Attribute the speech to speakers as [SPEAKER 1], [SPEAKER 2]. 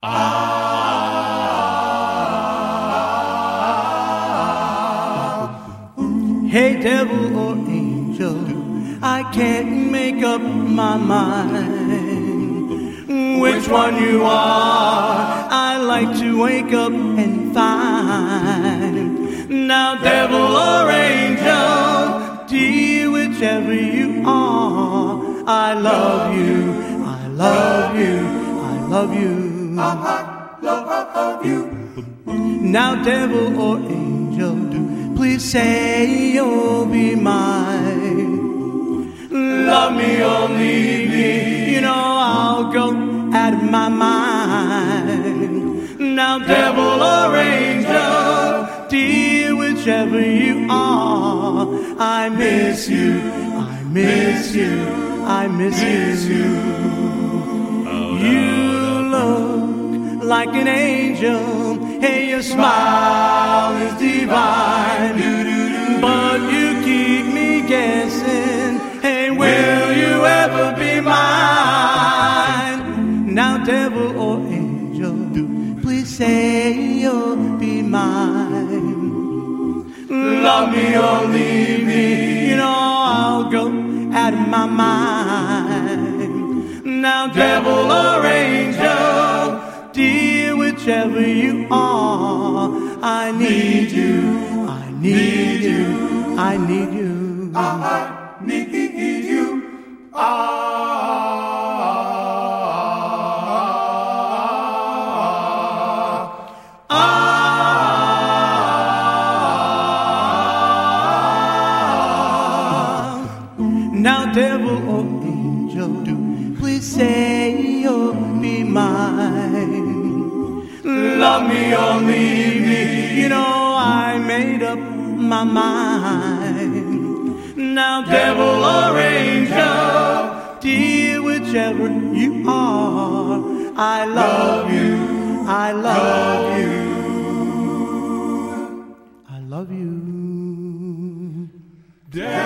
[SPEAKER 1] Hey, devil or angel, I can't make up my mind which one you are. I like to wake up and find. Now, devil or angel, dear, whichever you are, I love you, I love you, I love you.
[SPEAKER 2] I love you.
[SPEAKER 1] Now, devil or angel, please say you'll be mine. Love me or leave me, you know I'll go out of my mind. Now, devil or angel, dear, whichever you are, I miss you, I miss you, I miss you. You look like an angel, hey, your smile is divine, but you keep me guessing, hey, will you ever be mine? Now, devil or angel, please say you'll be mine. Love me or leave me, you know I'll go out of my mind. Now, devil or angel, dear, whichever you are, I need you, I need you, I need you.
[SPEAKER 2] I need you.
[SPEAKER 1] Now, devil or angel, please say you'll be mine. Love me or leave me, you know I made up my mind. Now, devil or angel, dear, whichever you are, I love you, I love you, I love you.